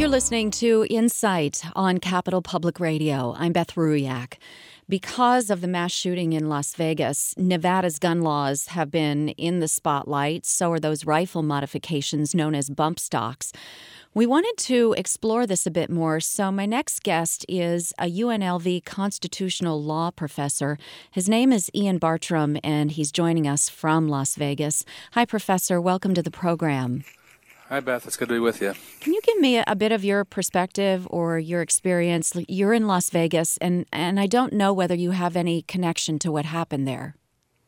You're listening to Insight on Capital Public Radio. I'm Beth Ruyak. Because of the mass shooting in Las Vegas, Nevada's gun laws have been in the spotlight. So are those rifle modifications known as bump stocks. We wanted to explore this a bit more, so my next guest is a UNLV constitutional law professor. His name is Ian Bartram, and he's joining us from Las Vegas. Hi, Professor. Welcome to the program. Hi, Beth. It's good to be with you. Can you give me a bit of your perspective or your experience? You're in Las Vegas, and I don't know whether you have any connection to what happened there.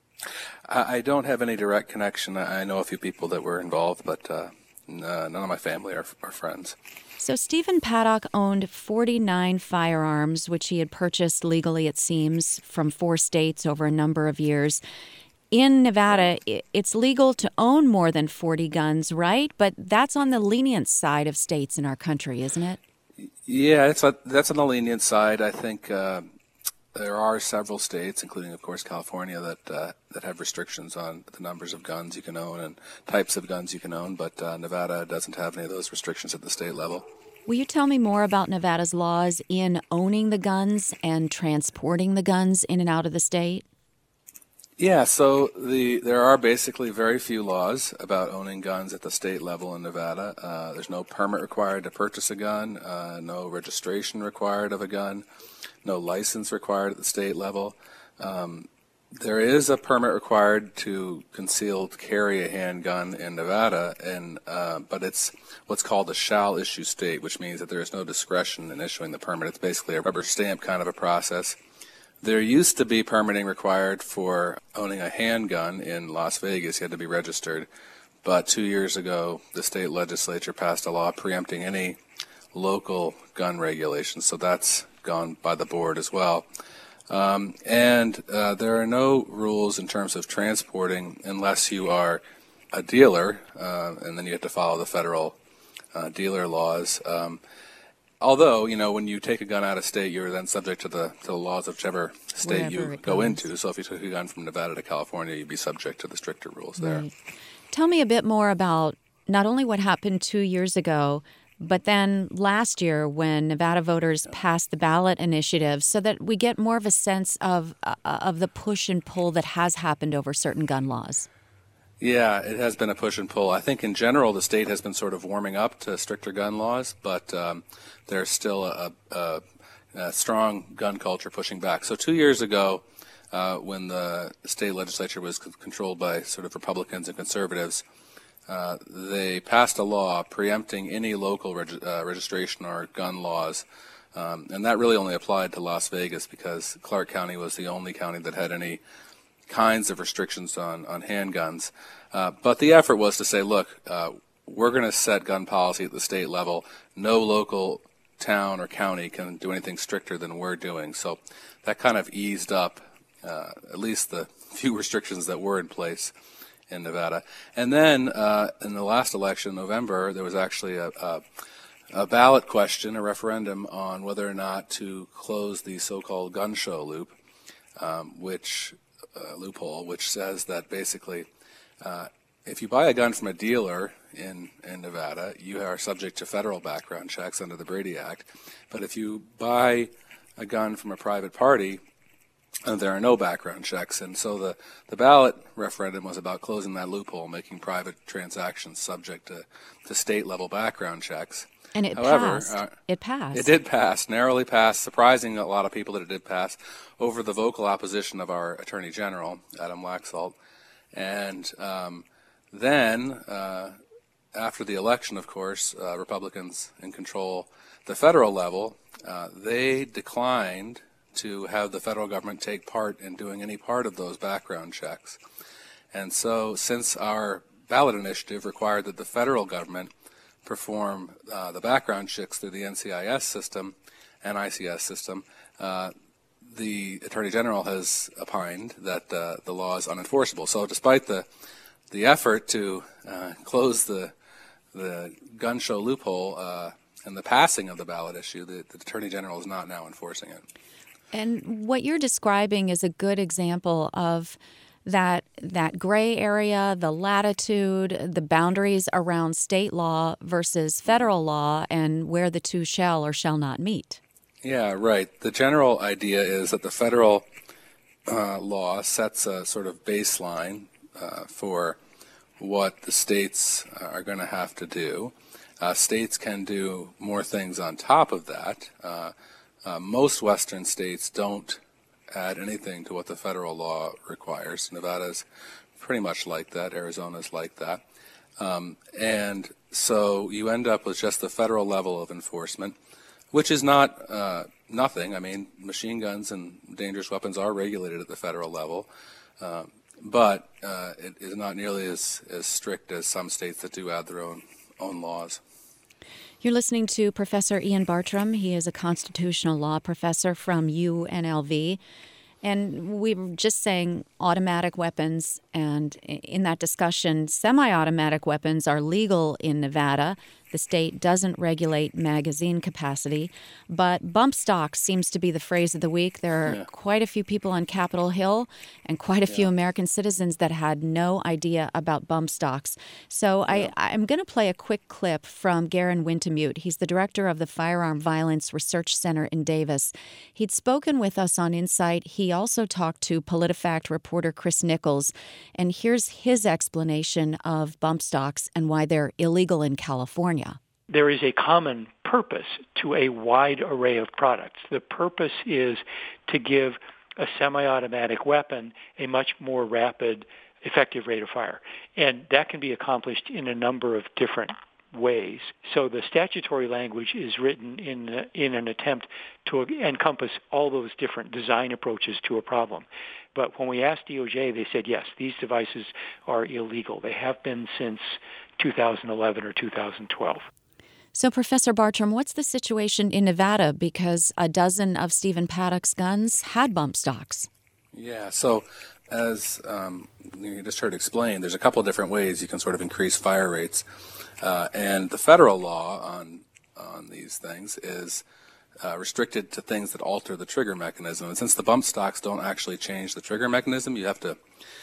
I don't have any direct connection. I know a few people that were involved, but none of my family are friends. So Stephen Paddock owned 49 firearms, which he had purchased legally, it seems, from 4 states over a number of years. In Nevada, it's legal to own more than 40 guns, right? But that's on the lenient side of states in our country, isn't it? Yeah, that's on the lenient side. I think there are several states, including, of course, California, that have restrictions on the numbers of guns you can own and types of guns you can own. But Nevada doesn't have any of those restrictions at the state level. Will you tell me more about Nevada's laws in owning the guns and transporting the guns in and out of the state? Yeah, so there are basically very few laws about owning guns at the state level in Nevada. There's no permit required to purchase a gun, no registration required of a gun, no license required at the state level. There is a permit required to concealed carry a handgun in Nevada, but it's what's called a shall issue state, which means that there is no discretion in issuing the permit. It's basically a rubber stamp kind of a process. There used to be permitting required for owning a handgun in Las Vegas. You had to be registered. But 2 years ago, the state legislature passed a law preempting any local gun regulations. So that's gone by the board as well. And there are no rules in terms of transporting unless you are a dealer, and then you have to follow the federal dealer laws. Although, when you take a gun out of state, you're then subject to the laws of whichever state you go into. So if you took a gun from Nevada to California, you'd be subject to the stricter rules there. Right. Tell me a bit more about not only what happened 2 years ago, but then last year when Nevada voters passed the ballot initiative, so that we get more of a sense of the push and pull that has happened over certain gun laws. Yeah, it has been a push and pull. I think in general the state has been sort of warming up to stricter gun laws, but there's still a strong gun culture pushing back. So 2 years ago, when the state legislature was controlled by sort of Republicans and conservatives, they passed a law preempting any local registration or gun laws. And that really only applied to Las Vegas because Clark County was the only county that had any kinds of restrictions on handguns. But the effort was to say, look, we're going to set gun policy at the state level. No local town or county can do anything stricter than we're doing. So that kind of eased up at least the few restrictions that were in place in Nevada. And then in the last election in November, there was actually a ballot question, a referendum on whether or not to close the so-called gun show loop, loophole, which says that basically if you buy a gun from a dealer in Nevada, you are subject to federal background checks under the Brady Act. But if you buy a gun from a private party, there are no background checks. And so the ballot referendum was about closing that loophole, making private transactions subject to state-level background checks. And it passed. It passed. It did pass, narrowly passed, surprising a lot of people that it did pass, over the vocal opposition of our Attorney General, Adam Laxalt. And then, after the election, of course, Republicans in control the federal level, they declined to have the federal government take part in doing any part of those background checks. And so, since our ballot initiative required that the federal government perform the background checks through the NCIS system and ICS system, the Attorney General has opined that the law is unenforceable. So despite the effort to close the gun show loophole and the passing of the ballot issue, the Attorney General is not now enforcing it. And what you're describing is a good example of that gray area, the latitude, the boundaries around state law versus federal law, and where the two shall or shall not meet. Yeah, right. The general idea is that the federal law sets a sort of baseline for what the states are going to have to do. States can do more things on top of that. Most Western states don't add anything to what the federal law requires. Nevada's pretty much like that. Arizona's like that. And so you end up with just the federal level of enforcement, which is not nothing. I mean, machine guns and dangerous weapons are regulated at the federal level, but it is not nearly as strict as some states that do add their own laws. You're listening to Professor Ian Bartram. He is a constitutional law professor from UNLV. And we were just saying automatic weapons, and in that discussion, semi-automatic weapons are legal in Nevada. The state doesn't regulate magazine capacity, but bump stocks seems to be the phrase of the week. There are quite a few people on Capitol Hill and quite a few American citizens that had no idea about bump stocks. So I'm going to play a quick clip from Garen Wintemute. He's the director of the Firearm Violence Research Center in Davis. He'd spoken with us on Insight. He also talked to PolitiFact reporter Chris Nichols, and here's his explanation of bump stocks and why they're illegal in California. There is a common purpose to a wide array of products. The purpose is to give a semi-automatic weapon a much more rapid, effective rate of fire. And that can be accomplished in a number of different ways. So the statutory language is written in an attempt to encompass all those different design approaches to a problem. But when we asked DOJ, they said, yes, these devices are illegal. They have been since 2011 or 2012. So, Professor Bartram, what's the situation in Nevada? Because a dozen of Stephen Paddock's guns had bump stocks. Yeah, so as you just heard explained, there's a couple of different ways you can sort of increase fire rates. And the federal law on these things is restricted to things that alter the trigger mechanism. And since the bump stocks don't actually change the trigger mechanism, you have to,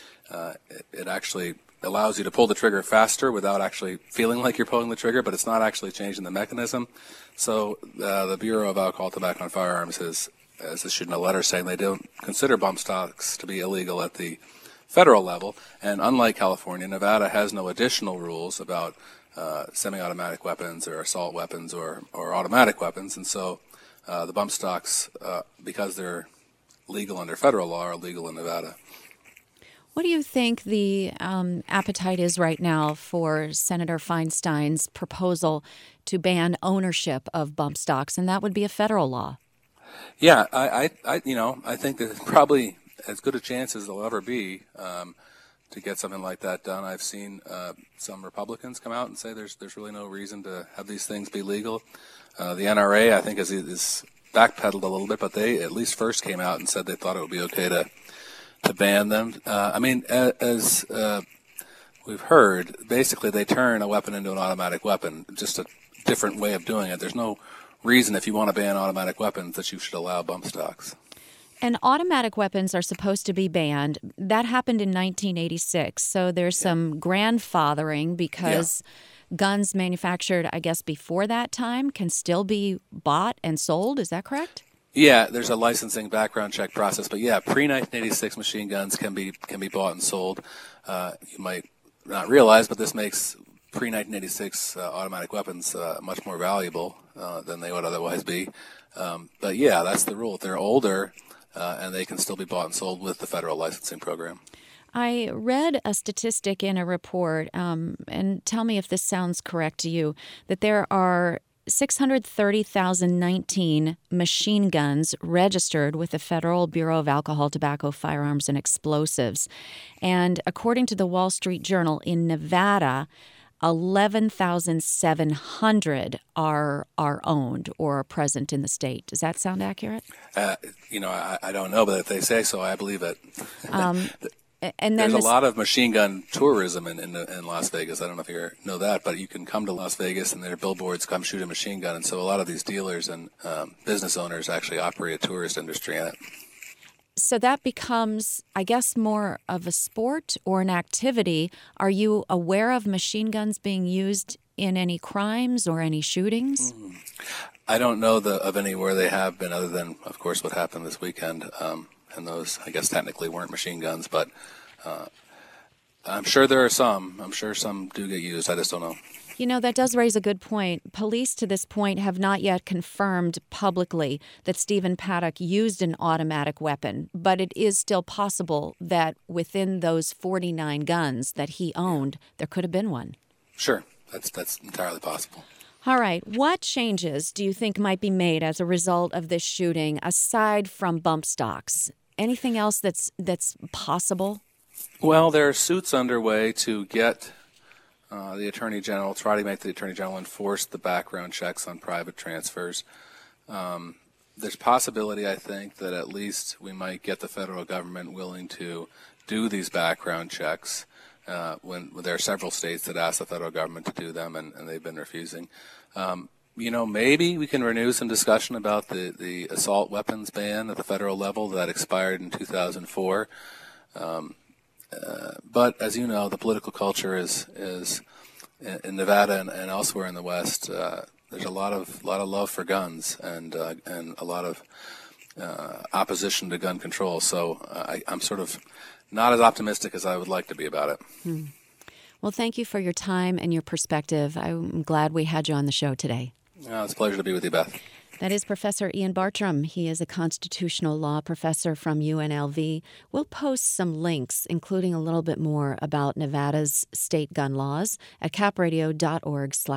it actually allows you to pull the trigger faster without actually feeling like you're pulling the trigger, but it's not actually changing the mechanism. So the Bureau of Alcohol, Tobacco, and Firearms has issued a letter saying they don't consider bump stocks to be illegal at the federal level. And unlike California, Nevada has no additional rules about semi-automatic weapons or assault weapons or automatic weapons. And so the bump stocks, because they're legal under federal law, are legal in Nevada. What do you think the appetite is right now for Senator Feinstein's proposal to ban ownership of bump stocks, and that would be a federal law? Yeah, I think there's probably as good a chance as there'll ever be to get something like that done. I've seen some Republicans come out and say there's really no reason to have these things be legal. The NRA, I think, is backpedaled a little bit, but they at least first came out and said they thought it would be okay to ban them. I mean, as we've heard, basically they turn a weapon into an automatic weapon, just a different way of doing it. There's no reason, if you want to ban automatic weapons, that you should allow bump stocks. And automatic weapons are supposed to be banned. That happened in 1986, so there's some grandfathering because guns manufactured, I guess, before that time can still be bought and sold. Is that correct? Yeah, there's a licensing background check process, but yeah, pre-1986 machine guns can be bought and sold. You might not realize, but this makes pre-1986 automatic weapons much more valuable than they would otherwise be. But yeah, that's the rule. They're older, and they can still be bought and sold with the federal licensing program. I read a statistic in a report, and tell me if this sounds correct to you, that there are 630,019 machine guns registered with the Federal Bureau of Alcohol, Tobacco, Firearms, and Explosives. And according to the Wall Street Journal, in Nevada, 11,700 are owned or are present in the state. Does that sound accurate? I don't know, but if they say so, I believe it. And then there's a lot of machine gun tourism in Las Vegas. I don't know if you know that, but you can come to Las Vegas and there are billboards, come shoot a machine gun. And so a lot of these dealers and business owners actually operate a tourist industry in it. So that becomes, I guess, more of a sport or an activity. Are you aware of machine guns being used in any crimes or any shootings? I don't know of any where they have been, other than, of course, what happened this weekend. And those, I guess, technically weren't machine guns, but I'm sure there are some. I'm sure some do get used. I just don't know. You know, that does raise a good point. Police to this point have not yet confirmed publicly that Stephen Paddock used an automatic weapon, but it is still possible that within those 49 guns that he owned, there could have been one. Sure, that's entirely possible. All right. What changes do you think might be made as a result of this shooting, aside from bump stocks? Anything else that's possible? Well, there are suits underway to get the Attorney General, try to make the Attorney General enforce the background checks on private transfers. There's possibility, I think, that at least we might get the federal government willing to do these background checks when there are several states that ask the federal government to do them, and they've been refusing. Maybe we can renew some discussion about the assault weapons ban at the federal level that expired in 2004. But as you know, the political culture is in Nevada and elsewhere in the West. There's a lot of love for guns and a lot of opposition to gun control. So I'm sort of not as optimistic as I would like to be about it. Well, thank you for your time and your perspective. I'm glad we had you on the show today. It's a pleasure to be with you, Beth. That is Professor Ian Bartram. He is a constitutional law professor from UNLV. We'll post some links, including a little bit more about Nevada's state gun laws at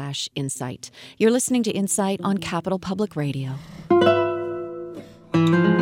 capradio.org/insight. You're listening to Insight on Capital Public Radio.